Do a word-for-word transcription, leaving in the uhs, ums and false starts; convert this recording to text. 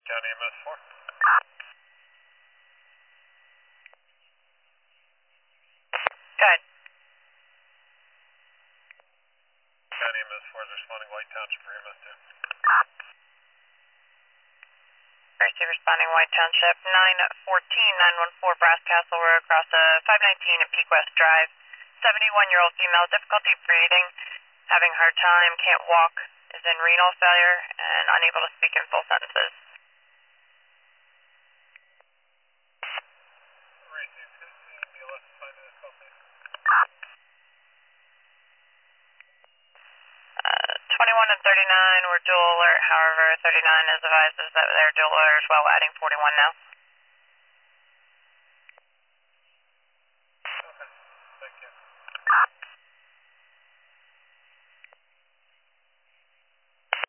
County M S four. Good. County M S four is responding White Township for M S two. Mercy responding White Township, nine fourteen nine one four Brass Castle Road, across uh, five nineteen and Peak West Drive. seventy-one-year-old female, difficulty breathing, having hard time, can't walk, is in renal failure, and unable to speak in full sentences. Racing fifteen, B L S five minutes, call please. Uh, twenty-one and thirty-nine were dual alert, however, thirty-nine is advised that they're dual alert as well, adding forty-one now.